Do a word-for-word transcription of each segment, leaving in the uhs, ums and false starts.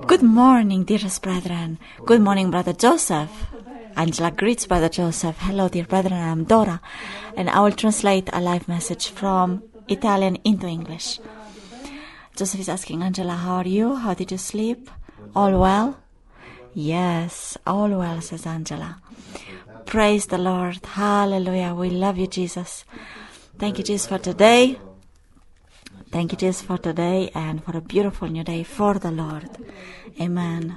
Good morning, dearest brethren. Good morning, Brother Joseph. Angela greets Brother Joseph. Hello, dear brethren, I'm Dora, and I will translate a live message from Italian into English. Joseph is asking Angela, how are you? How did you sleep? All well? Yes, all well, says Angela. Praise the Lord. Hallelujah. We love you, Jesus. Thank you, Jesus, for today. Thank you, Jesus, for today and for a beautiful new day for the Lord. Amen.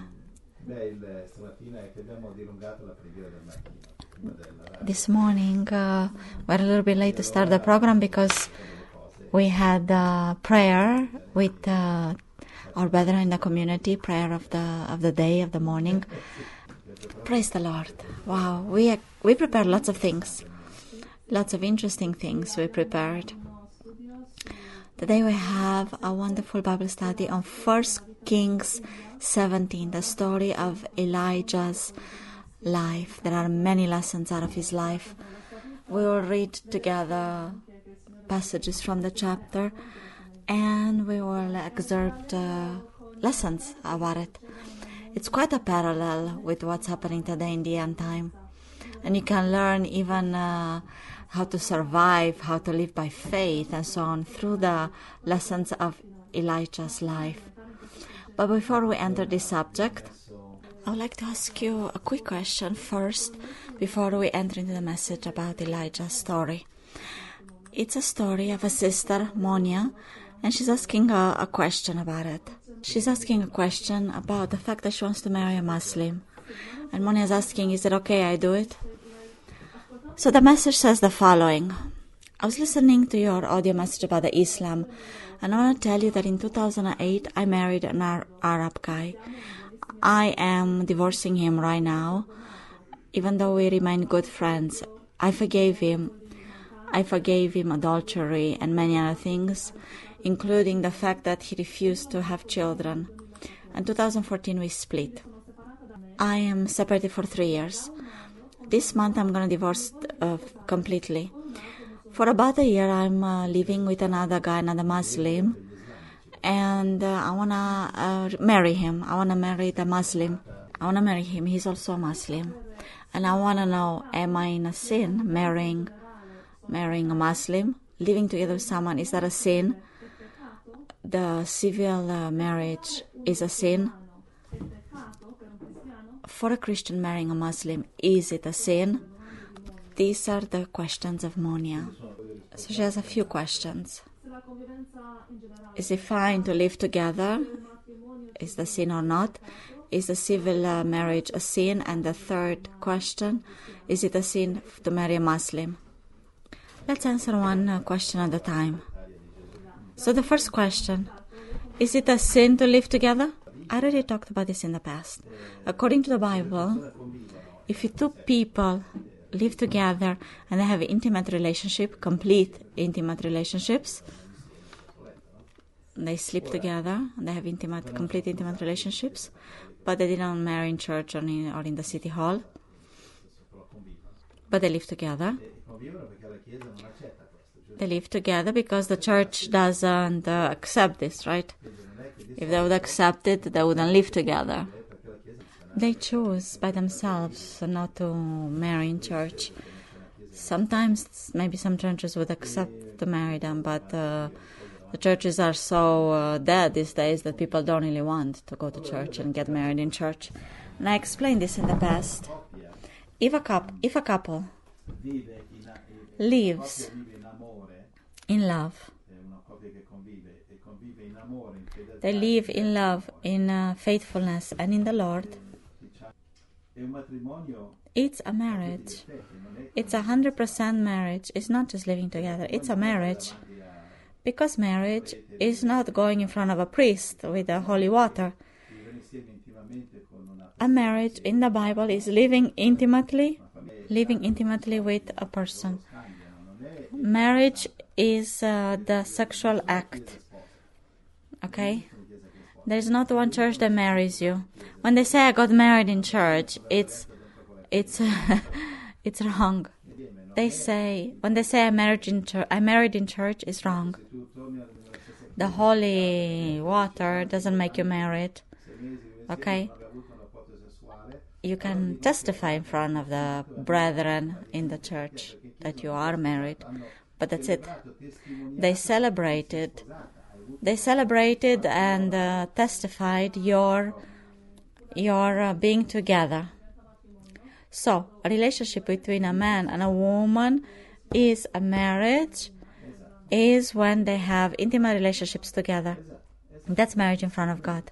This morning, uh, we're a little bit late to start the program because we had uh, prayer with uh, our brethren in the community, prayer of the of the day, of the morning. Praise the Lord. Wow, we we prepared lots of things, lots of interesting things we prepared. Today we have a wonderful Bible study on First Kings seventeen, the story of Elijah's life. There are many lessons out of his life. We will read together passages from the chapter and we will excerpt uh, lessons about it. It's quite a parallel with what's happening today in the end time. And you can learn even uh, how to survive, how to live by faith, and so on, through the lessons of Elijah's life. But before we enter this subject, I would like to ask you a quick question first, before we enter into the message about Elijah's story. It's a story of a sister, Monia, and she's asking a, a question about it. She's asking a question about the fact that she wants to marry a Muslim. And Monia is asking, is it okay I do it? So the message says the following. I was listening to your audio message about the Islam, and I want to tell you that in two thousand eight, I married an Ar- Arab guy. I am divorcing him right now, even though we remain good friends. I forgave him. I forgave him adultery and many other things, including the fact that he refused to have children. In two thousand fourteen, we split. I am separated for three years. This month I'm going to divorce uh, completely. For about a year I'm uh, living with another guy, another Muslim, and uh, I want to uh, marry him. I want to marry the Muslim. I want to marry him. He's also a Muslim. And I want to know, am I in a sin marrying, marrying a Muslim? Living together with someone, is that a sin? The civil uh, marriage is a sin. For a Christian marrying a Muslim, is it a sin? These are the questions of Monia. So she has a few questions. Is it fine to live together? Is the sin or not? Is the civil uh, marriage a sin? And the third question, is it a sin to marry a Muslim? Let's answer one uh, question at a time. So the first question, is it a sin to live together? I already talked about this in the past. According to the Bible, if two people live together and they have an intimate relationship, complete intimate relationships, they sleep together, and they have intimate, complete intimate relationships, but they didn't marry in church or in, or in the city hall, but they live together. They live together because the church doesn't uh, accept this, right? If they would accept it, they wouldn't live together. They choose by themselves not to marry in church. Sometimes, maybe some churches would accept to marry them, but uh, the churches are so uh, dead these days that people don't really want to go to church and get married in church. And I explained this in the past. If a couple, if a couple lives in love, they live in love, in uh, faithfulness, and in the Lord, it's a marriage. It's a hundred percent marriage. It's not just living together. It's a marriage. Because marriage is not going in front of a priest with the holy water. A marriage in the Bible is living intimately, living intimately with a person. Marriage is uh, the sexual act. Okay? There's not one church that marries you. When they say I got married in church, it's it's it's wrong. They say when they say I married in church, I married in church is wrong. The holy water doesn't make you married. okay? You can testify in front of the brethren in the church that you are married, but that's it. They celebrated, they celebrated and uh, testified your, your uh, being together. So, a relationship between a man and a woman is a marriage, is when they have intimate relationships together. That's marriage in front of God.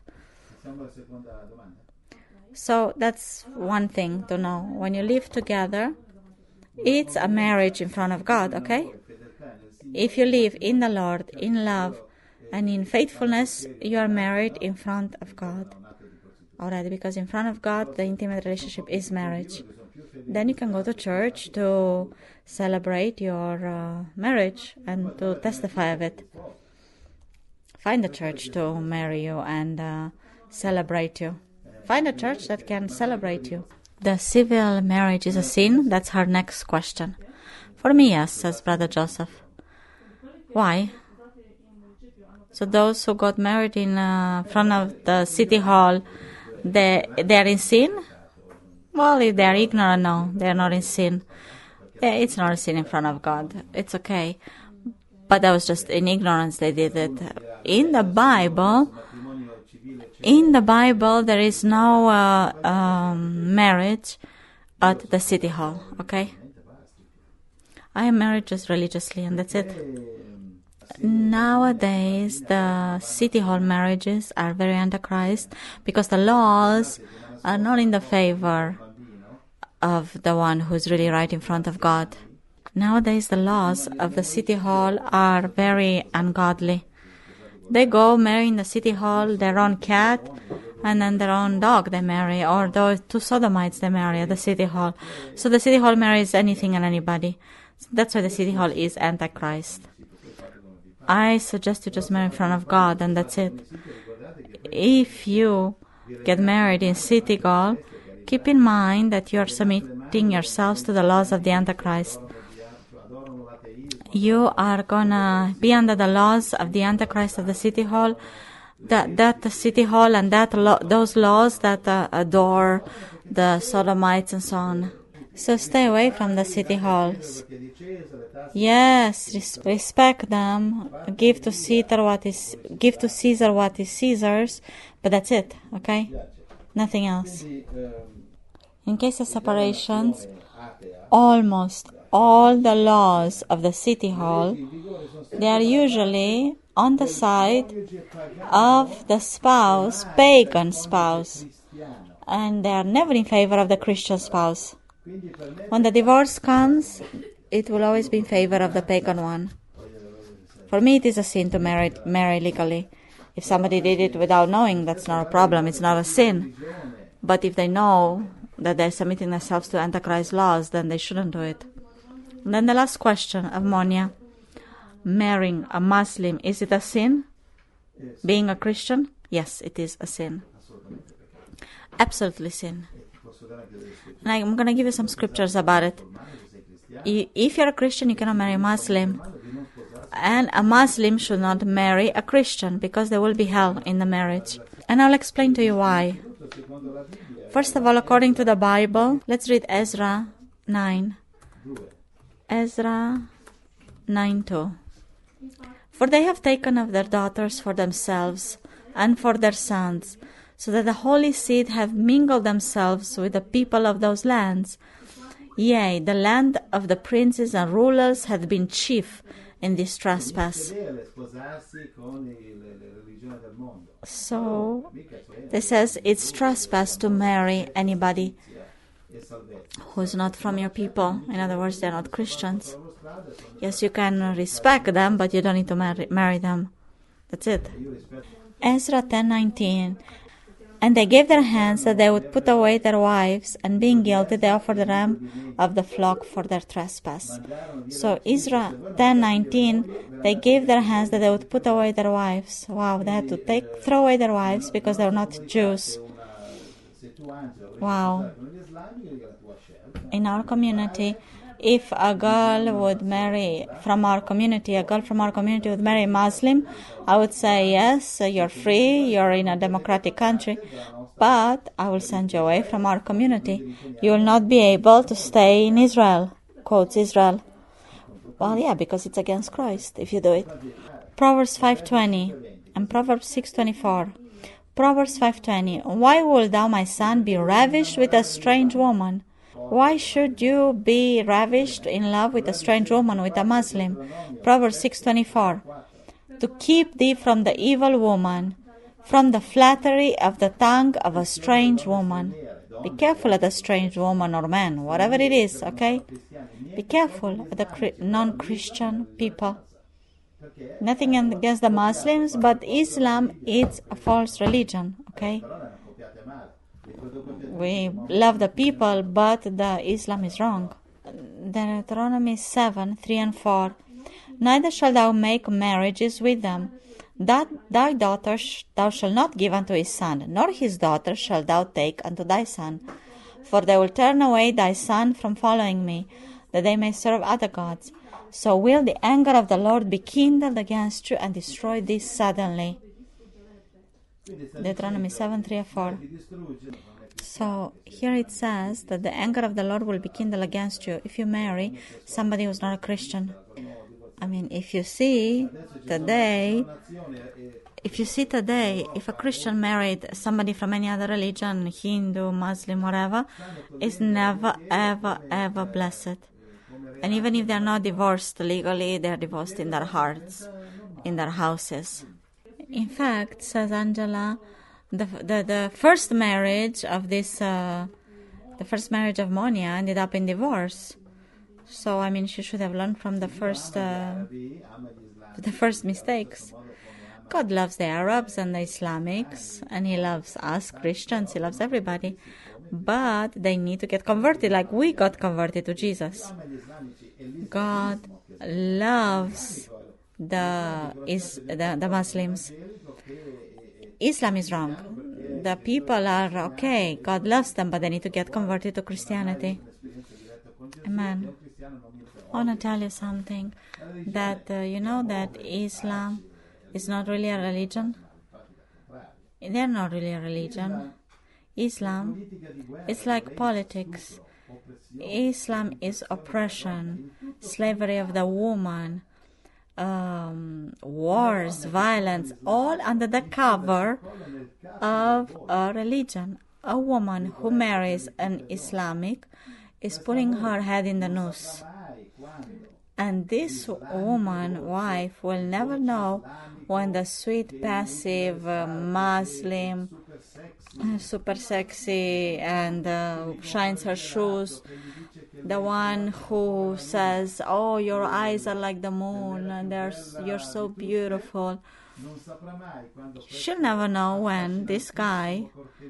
So that's one thing to know. When you live together, it's a marriage in front of God, okay? If you live in the Lord, in love, and in faithfulness, you are married in front of God. Alright, because in front of God, the intimate relationship is marriage. Then you can go to church to celebrate your uh, marriage and to testify of it. Find a church to marry you and uh, celebrate you. Find a church that can celebrate you. The civil marriage is a sin? That's her next question. For me, yes, says Brother Joseph. Why? So those who got married in uh, front of the city hall, they they're in sin? Well, if they're ignorant, no, they're not in sin. Yeah, it's not a sin in front of God. It's okay. But that was just in ignorance they did it. In the Bible, in the Bible, there is no uh, um, marriage at the city hall, okay? I am married just religiously, and that's it. Nowadays, the city hall marriages are very antichrist because the laws are not in the favor of the one who's really right in front of God. Nowadays, the laws of the city hall are very ungodly. They go marry in the city hall their own cat and then their own dog they marry, or those two sodomites they marry at the city hall. So the city hall marries anything and anybody. So that's why the city hall is antichrist. I suggest you just marry in front of God, and that's it. If you get married in city hall, keep in mind that you are submitting yourselves to the laws of the Antichrist. You are gonna be under the laws of the Antichrist of the city hall, that that the city hall and that lo- those laws that uh, adore the sodomites and so on. So stay away from the city halls. Yes, res- respect them. Give to Caesar what is give to Caesar what is Caesar's, but that's it. Okay, nothing else. In case of separations, almost all the laws of the city hall, they are usually on the side of the spouse, pagan spouse, and they are never in favor of the Christian spouse. When the divorce comes, it will always be in favor of the pagan one. For me, it is a sin to marry, marry legally. If somebody did it without knowing, that's not a problem. It's not a sin. But if they know that they're submitting themselves to Antichrist laws, then they shouldn't do it. And then the last question of Monia. Marrying a Muslim, is it a sin? Being a Christian? Yes, it is a sin. Absolutely sin. And I'm going to give you some scriptures about it. If you're a Christian, you cannot marry a Muslim. And a Muslim should not marry a Christian because there will be hell in the marriage. And I'll explain to you why. First of all, according to the Bible, let's read Ezra nine. Ezra nine two. For they have taken of their daughters for themselves and for their sons, so that the holy seed have mingled themselves with the people of those lands. Yea, the land of the princes and rulers hath been chief in this trespass. So, this says it's trespass to marry anybody who's not from your people. In other words, they're not Christians. Yes, you can respect them, but you don't need to marry, marry them. That's it. Ezra ten nineteen. And they gave their hands that they would put away their wives, and being guilty, they offered the ram of the flock for their trespass. So Ezra ten nineteen, they gave their hands that they would put away their wives. Wow, they had to take throw away their wives because they were not Jews. Wow. In our community, if a girl would marry from our community, a girl from our community would marry a Muslim, I would say, yes, you're free, you're in a democratic country, but I will send you away from our community. You will not be able to stay in Israel, quotes Israel. Well, yeah, because it's against Christ if you do it. Proverbs five twenty and Proverbs six twenty-four. Proverbs five twenty. Why wilt thou, my son, be ravished with a strange woman? Why should you be ravished in love with a strange woman, with a Muslim? Proverbs six twenty-four. To keep thee from the evil woman, from the flattery of the tongue of a strange woman. Be careful of the strange woman or man, whatever it is, okay? Be careful of the non-Christian people. Nothing against the Muslims, but Islam is a false religion, okay? We love the people, but the Islam is wrong. Deuteronomy seven, three and four. Neither shalt thou make marriages with them. That thy daughter sh- thou shalt not give unto his son, nor his daughter shalt thou take unto thy son. For they will turn away thy son from following me, that they may serve other gods. So will the anger of the Lord be kindled against you and destroy thee suddenly. Deuteronomy seven, three and four. So here it says that the anger of the Lord will be kindled against you if you marry somebody who's not a Christian. I mean, if you see today, if you see today, if a Christian married somebody from any other religion, Hindu, Muslim, whatever, is never, ever, ever blessed. And even if they're not divorced legally, they're divorced in their hearts, in their houses. In fact, says Angela, the the, the first marriage of this, uh, the first marriage of Monia ended up in divorce. So, I mean, she should have learned from the first, uh, the first mistakes. God loves the Arabs and the Islamics, and He loves us Christians. He loves everybody, but they need to get converted, like we got converted to Jesus. God loves the is the, the Muslims. Islam is wrong. The people are okay. God loves them, but they need to get converted to Christianity. Amen. I want to tell you something, that uh, you know that Islam is not really a religion. They're not really a religion. Islam is like politics. Islam is oppression, slavery of the woman, um, wars, violence, all under the cover of a religion. A woman who marries an Islamic is putting her head in the noose. And this woman, wife, will never know when the sweet, passive uh, Muslim, uh, super sexy, and uh, shines her shoes, the one who says, oh, your eyes are like the moon, and they're, you're so beautiful. She'll never know when this guy,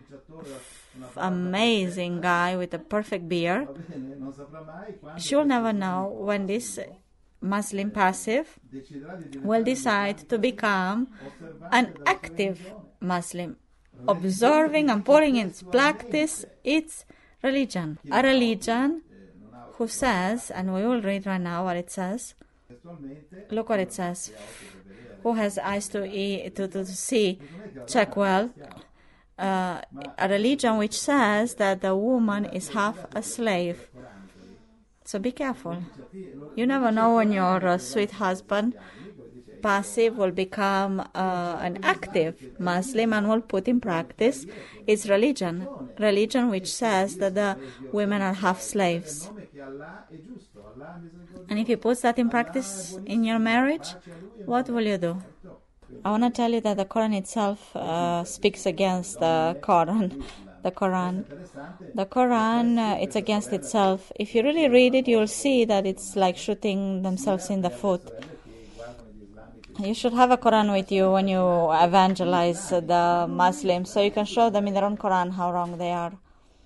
amazing guy with a perfect beard, she'll never know when this Muslim passive will decide to become an active Muslim, observing and putting into practice its religion. A religion who says, and we will read right now what it says. Look what it says. Who has eyes to, e- to, to see, check well. Uh, a religion which says that the woman is half a slave. So be careful. You never know when your uh, sweet husband, passive, will become uh, an active Muslim and will put in practice its religion. Religion which says that the women are half slaves. And if he puts that in practice in your marriage, what will you do? I want to tell you that the Quran itself uh, speaks against the Quran. The Quran. The Quran, uh, it's against itself. If you really read it, you'll see that it's like shooting themselves in the foot. You should have a Quran with you when you evangelize the Muslims, so you can show them in their own Quran how wrong they are.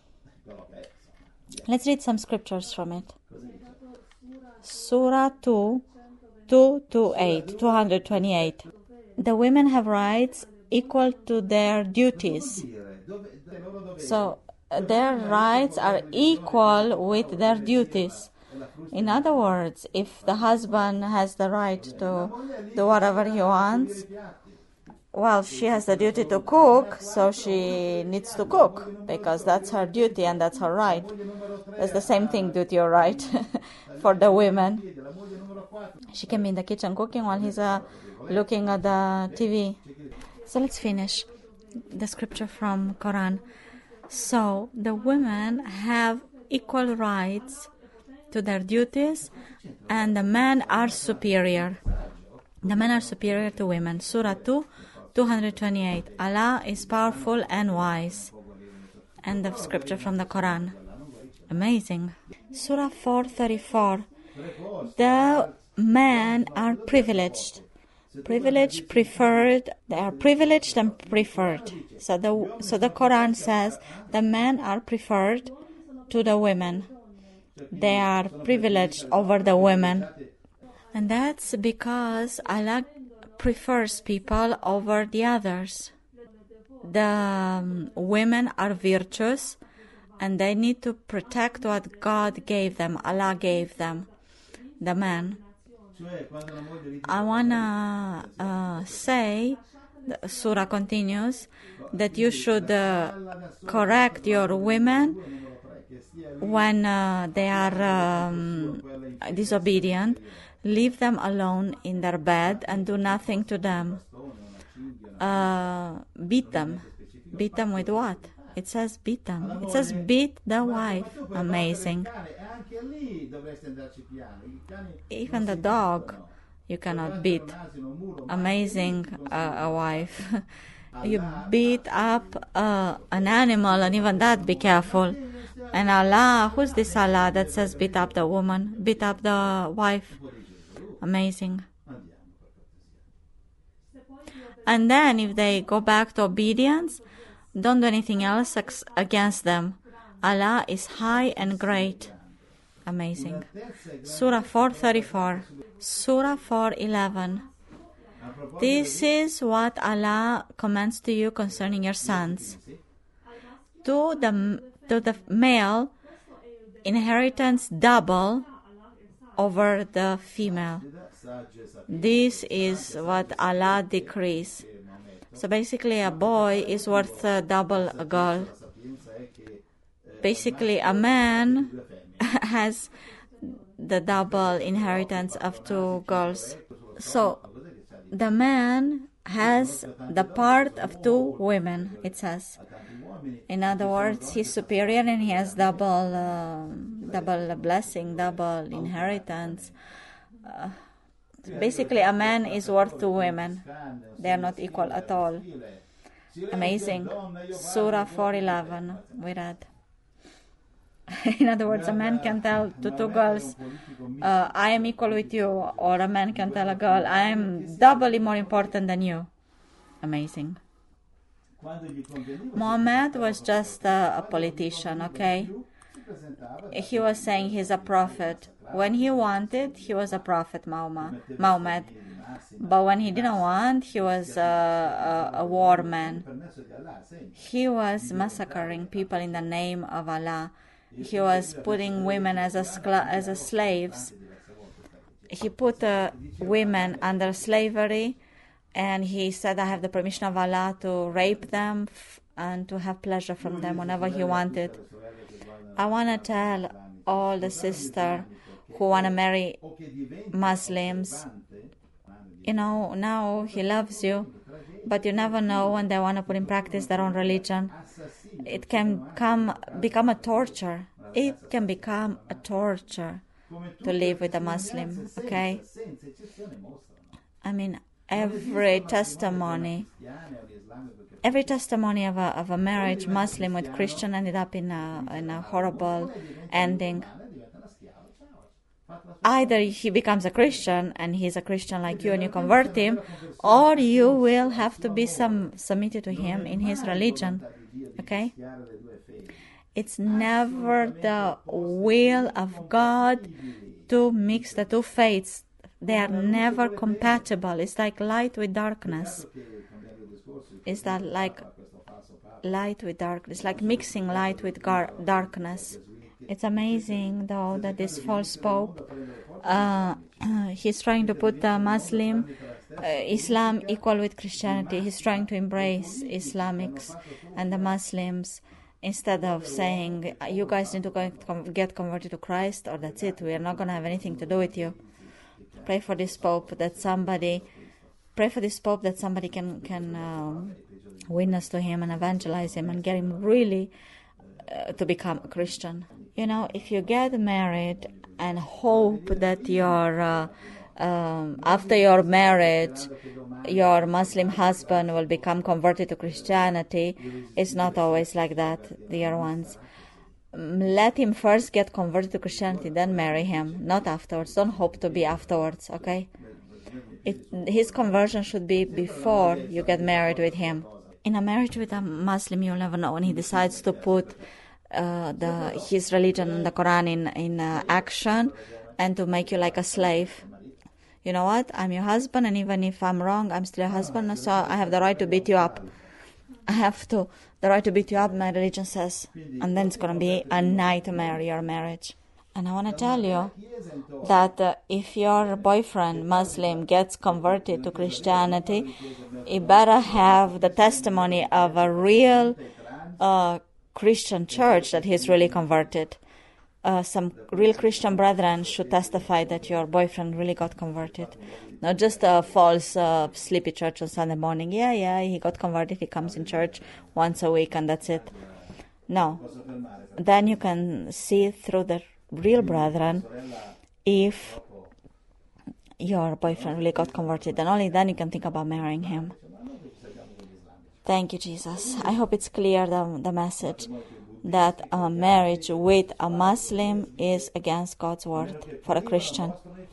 Let's read some scriptures from it. Surah two, two twenty-eight, two twenty-eight. The women have rights equal to their duties. So uh, their rights are equal with their duties. In other words, if the husband has the right to do whatever he wants, well, she has the duty to cook, so she needs to cook, because that's her duty and that's her right. It's the same thing, duty or right, for the women. She can be in the kitchen cooking while he's uh, looking at the T V. So let's finish the scripture from Quran. So the women have equal rights to their duties, and the men are superior. The men are superior to women. Surah two, two twenty-eight. Allah is powerful and wise. End of scripture from the Quran. Amazing. Surah four thirty-four. The men are privileged. Privileged, preferred. They are privileged and preferred. So the so the Quran says the men are preferred to the women. They are privileged over the women. And that's because Allah prefers people over the others. The um, women are virtuous, and they need to protect what God gave them, Allah gave them, the men. I want to uh, say, the surah continues, that you should uh, correct your women when uh, they are um, disobedient. Leave them alone in their bed and do nothing to them. Uh, beat them. Beat them with what? It says beat them. It says beat the wife. Amazing. Even the dog you cannot beat. Amazing, uh, a wife. You beat up uh, an animal, and even that, be careful. And Allah, who's this Allah that says beat up the woman, beat up the wife? Amazing. And then if they go back to obedience, don't do anything else ex- against them. Allah is high and great. Amazing. Surah four thirty-four. Surah four eleven. This is what Allah commands to you concerning your sons. To the, to the male, inheritance double over the female. This is what Allah decrees. So basically a boy is worth uh, double a girl. Basically a man has the double inheritance of two girls. So the man has the part of two women, it says. In other words, he's superior and he has double, uh, double blessing, double inheritance. Uh, basically, a man is worth two women. They are not equal at all. Amazing. Surah four eleven, we read. In other words, a man can tell to two girls, uh, I am equal with you, or a man can tell a girl, I am doubly more important than you. Amazing. Muhammad was just a, a politician, okay? He was saying he's a prophet. When he wanted, he was a prophet, Muhammad. Muhammad. But when he didn't want, he was a, a, a war man. He was massacring people in the name of Allah. He was putting women as a skla- as a slaves. He put uh, women under slavery, and he said, I have the permission of Allah to rape them f- and to have pleasure from them whenever he wanted. I want to tell all the sisters who want to marry Muslims, you know, now he loves you, but you never know when they want to put in practice their own religion. It can come become a torture. It can become a torture to live with a Muslim, okay? I mean, every testimony, every testimony of a of a marriage Muslim with Christian ended up in a in a horrible ending. Either he becomes a Christian and he's a Christian like you and you convert him, or you will have to be some submitted to him in his religion. Okay? It's never the will of God to mix the two faiths. They are never compatible. It's like light with darkness. It's that like light with darkness. It's like mixing light with gar- darkness. It's amazing, though, that this false pope, uh, he's trying to put the Muslim, uh, Islam equal with Christianity. He's trying to embrace Islamics and the Muslims instead of saying, you guys need to go get converted to Christ, or that's it, we are not going to have anything to do with you. Pray for this pope that somebody, pray for this pope that somebody can, can um, witness to him and evangelize him and get him really uh, to become a Christian. You know, if you get married and hope that your uh, um, after your marriage, your Muslim husband will become converted to Christianity, it's not always like that, dear ones. Let him first get converted to Christianity, then marry him, not afterwards. Don't hope to be afterwards, okay? It, his conversion should be before you get married with him. In a marriage with a Muslim, you'll never know when he decides to put uh, the his religion and the Quran in, in uh, action and to make you like a slave. You know what? I'm your husband, and even if I'm wrong, I'm still your husband, so I have the right to beat you up. I have to, the right to beat you up, my religion says. And then it's going to be a nightmare, your marriage. And I want to tell you that uh, if your boyfriend, Muslim, gets converted to Christianity, he better have the testimony of a real uh, Christian church that he's really converted. Uh, some real Christian brethren should testify that your boyfriend really got converted. Not just a false uh, sleepy church on Sunday morning. Yeah, yeah, he got converted, he comes in church once a week and that's it. No. Then you can see through the real brethren if your boyfriend really got converted. And only then you can think about marrying him. Thank you, Jesus. I hope it's clear, the, the message, that a marriage with a Muslim is against God's word for a Christian.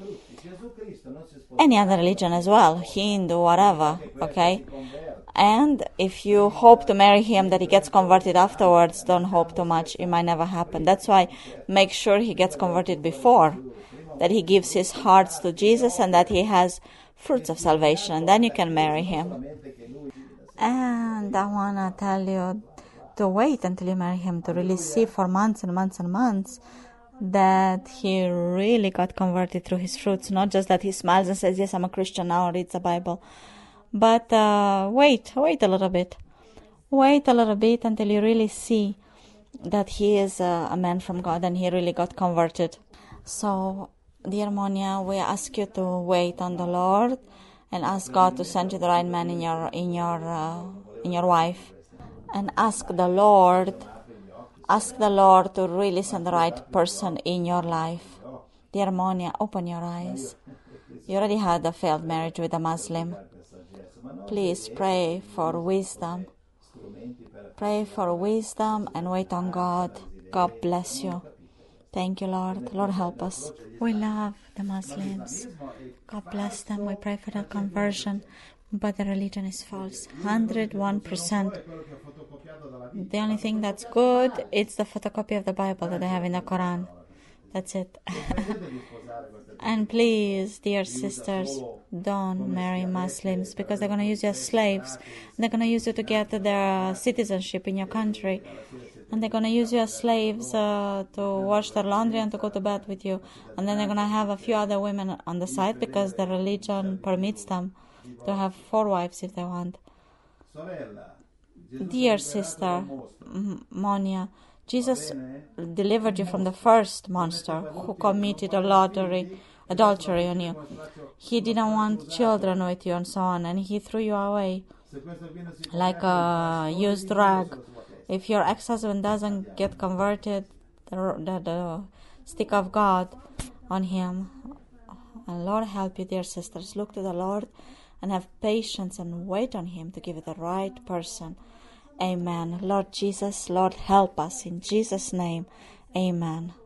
Any other religion as well, Hindu, whatever, okay? And if you hope to marry him that he gets converted afterwards, don't hope too much. It might never happen. That's why make sure he gets converted before, that he gives his heart to Jesus and that he has fruits of salvation, and then you can marry him. And I want to tell you to wait until you marry him, to really see for months and months and months that he really got converted through his fruits, not just that he smiles and says, yes, I'm a Christian now, reads the Bible. But uh, wait, wait a little bit. Wait a little bit until you really see that he is a, a man from God and he really got converted. So, dear Monia, we ask you to wait on the Lord and ask God to send you the right man in your in your uh, in your wife. And ask the Lord, ask the Lord to really send the right person in your life. Dear Monia, open your eyes. You already had a failed marriage with a Muslim. Please pray for wisdom. Pray for wisdom and wait on God. God bless you. Thank you, Lord. Lord, help us. We love the Muslims. God bless them. We pray for their conversion. But the religion is false. one hundred one percent. The only thing that's good, it's the photocopy of the Bible that they have in the Quran. That's it. And please, dear sisters, don't marry Muslims, because they're going to use you as slaves. They're going to use you to get their citizenship in your country. And they're going to use you as slaves uh, to wash their laundry and to go to bed with you. And then they're going to have a few other women on the side because the religion permits them to have four wives if they want. Dear sister Monia, Jesus delivered you from the first monster who committed adultery, adultery on you. He didn't want children with you and so on, and he threw you away like a used rag. If your ex-husband doesn't get converted, the, the, the stick of God on him. And Lord help you, dear sisters. Look to the Lord and have patience and wait on him to give you the right person. Amen. Lord Jesus, Lord help us. In Jesus' name, amen.